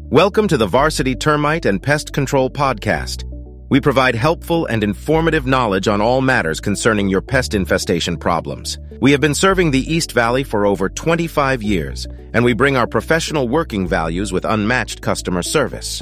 Welcome to the Varsity Termite and Pest Control Podcast. We provide helpful and informative knowledge on all matters concerning your pest infestation problems. We have been serving the East Valley for over 25 years, and we bring our professional working values with unmatched customer service.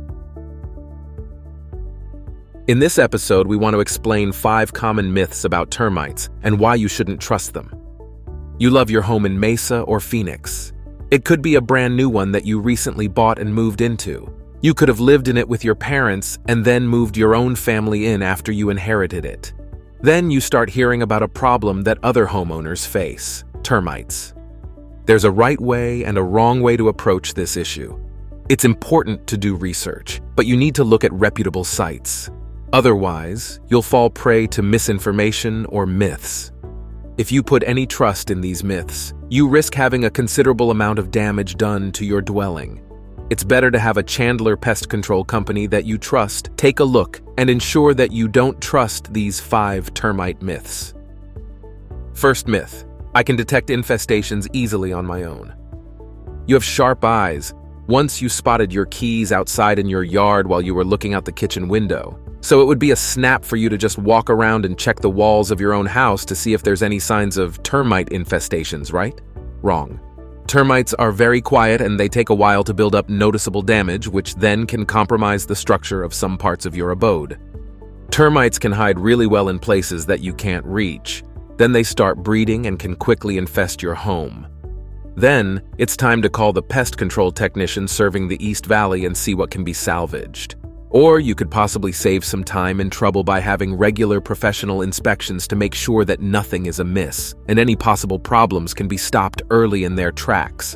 In this episode, we want to explain 5 common myths about termites and why you shouldn't trust them. You love your home in Mesa or Phoenix. It could be a brand new one that you recently bought and moved into. You could have lived in it with your parents and then moved your own family in after you inherited it. Then you start hearing about a problem that other homeowners face: termites. There's a right way and a wrong way to approach this issue. It's important to do research, but you need to look at reputable sites. Otherwise, you'll fall prey to misinformation or myths. If you put any trust in these myths, you risk having a considerable amount of damage done to your dwelling. It's better to have a Chandler Pest Control company that you trust take a look and ensure that you don't trust these 5 termite myths. First myth: I can detect infestations easily on my own. You have sharp eyes. Once you spotted your keys outside in your yard while you were looking out the kitchen window. So it would be a snap for you to just walk around and check the walls of your own house to see if there's any signs of termite infestations, right? Wrong. Termites are very quiet and they take a while to build up noticeable damage, which then can compromise the structure of some parts of your abode. Termites can hide really well in places that you can't reach. Then they start breeding and can quickly infest your home. Then, it's time to call the pest control technician serving the East Valley and see what can be salvaged. Or you could possibly save some time and trouble by having regular professional inspections to make sure that nothing is amiss and any possible problems can be stopped early in their tracks.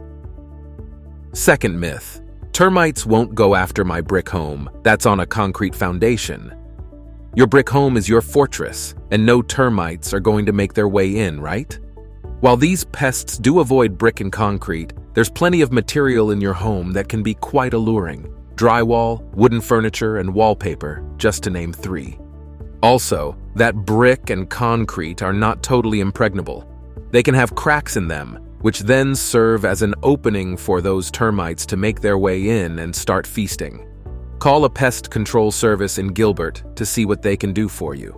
Second myth: termites won't go after my brick home that's on a concrete foundation. Your brick home is your fortress, and no termites are going to make their way in, right? While these pests do avoid brick and concrete, there's plenty of material in your home that can be quite alluring. Drywall, wooden furniture, and wallpaper, just to name 3. Also, that brick and concrete are not totally impregnable. They can have cracks in them, which then serve as an opening for those termites to make their way in and start feasting. Call a pest control service in Gilbert to see what they can do for you.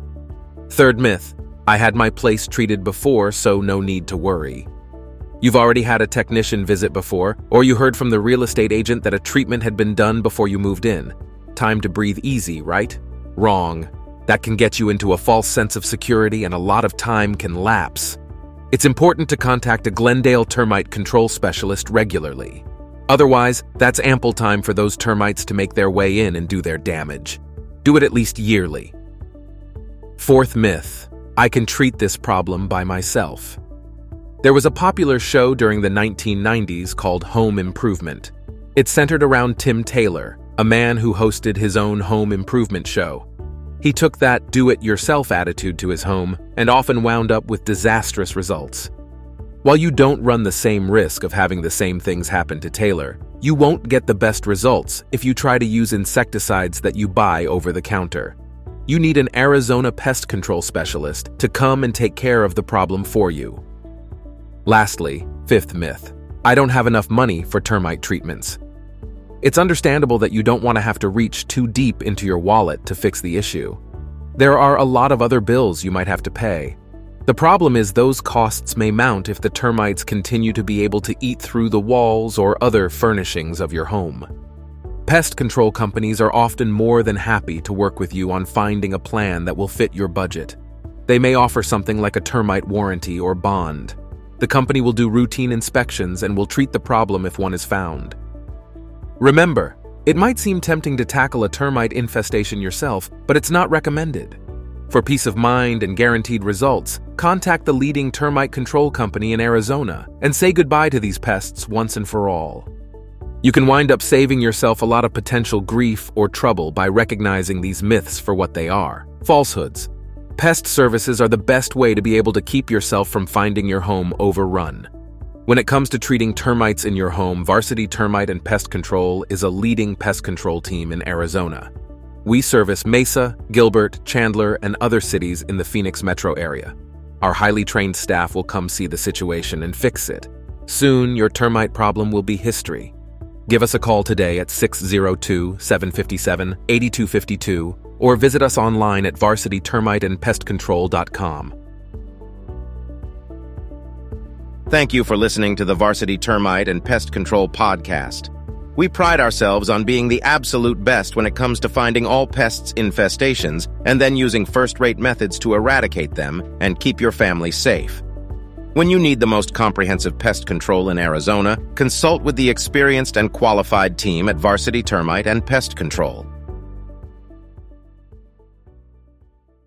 Third myth: I had my place treated before, so no need to worry. You've already had a technician visit before, or you heard from the real estate agent that a treatment had been done before you moved in. Time to breathe easy, right? Wrong. That can get you into a false sense of security and a lot of time can lapse. It's important to contact a Glendale termite control specialist regularly. Otherwise, that's ample time for those termites to make their way in and do their damage. Do it at least yearly. Fourth myth: I can treat this problem by myself. There was a popular show during the 1990s called Home Improvement. It centered around Tim Taylor, a man who hosted his own home improvement show. He took that do-it-yourself attitude to his home and often wound up with disastrous results. While you don't run the same risk of having the same things happen to Taylor, you won't get the best results if you try to use insecticides that you buy over the counter. You need an Arizona pest control specialist to come and take care of the problem for you. Lastly, fifth myth: I don't have enough money for termite treatments. It's understandable that you don't want to have to reach too deep into your wallet to fix the issue. There are a lot of other bills you might have to pay. The problem is those costs may mount if the termites continue to be able to eat through the walls or other furnishings of your home. Pest control companies are often more than happy to work with you on finding a plan that will fit your budget. They may offer something like a termite warranty or bond. The company will do routine inspections and will treat the problem if one is found. Remember, it might seem tempting to tackle a termite infestation yourself, but it's not recommended. For peace of mind and guaranteed results, contact the leading termite control company in Arizona and say goodbye to these pests once and for all. You can wind up saving yourself a lot of potential grief or trouble by recognizing these myths for what they are: falsehoods. Pest services are the best way to be able to keep yourself from finding your home overrun. When it comes to treating termites in your home, Varsity Termite and Pest Control is a leading pest control team in Arizona. We service Mesa, Gilbert, Chandler, and other cities in the Phoenix metro area. Our highly trained staff will come see the situation and fix it. Soon, your termite problem will be history. Give us a call today at 602-757-8252 or visit us online at varsitytermiteandpestcontrol.com. Thank you for listening to the Varsity Termite and Pest Control podcast. We pride ourselves on being the absolute best when it comes to finding all pests' infestations and then using first-rate methods to eradicate them and keep your family safe. When you need the most comprehensive pest control in Arizona, consult with the experienced and qualified team at Varsity Termite and Pest Control.